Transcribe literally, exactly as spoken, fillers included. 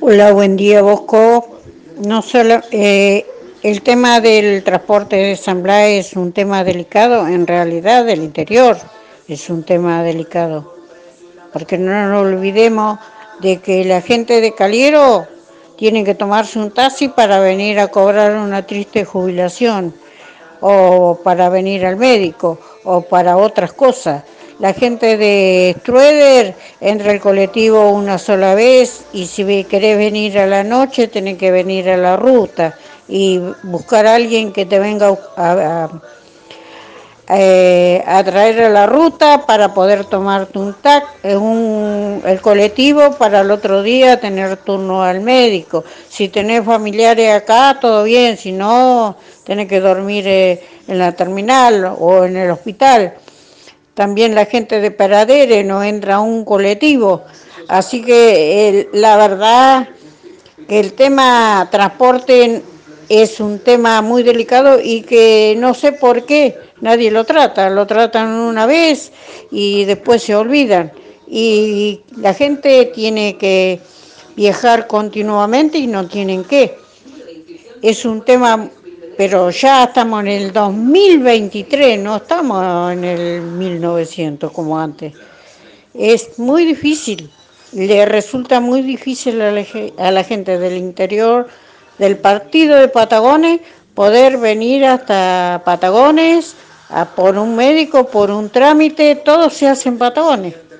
Hola, buen día, Bosco. No solo eh, el tema del transporte de San Blas es un tema delicado, en realidad del interior es un tema delicado, porque no nos olvidemos de que la gente de Caliero tiene que tomarse un taxi para venir a cobrar una triste jubilación, o para venir al médico, o para otras cosas. La gente de Strueder entra al colectivo una sola vez y si querés venir a la noche tenés que venir a la ruta y buscar a alguien que te venga a, a, eh, a traer a la ruta para poder tomarte un tac, un, el colectivo para el otro día tener turno al médico. Si tenés familiares acá, todo bien, si no, tenés que dormir eh, en la terminal o en el hospital. También la gente de Paradere no entra a un colectivo. Así que eh, la verdad que el tema transporte es un tema muy delicado y que no sé por qué nadie lo trata. Lo tratan una vez y después se olvidan. Y la gente tiene que viajar continuamente y no tienen qué. Es un tema, pero ya estamos en el dos mil veintitrés, no estamos en el mil novecientos como antes. Es muy difícil, le resulta muy difícil a la, a la gente del interior del partido de Patagones poder venir hasta Patagones a por un médico, por un trámite, todo se hace en Patagones.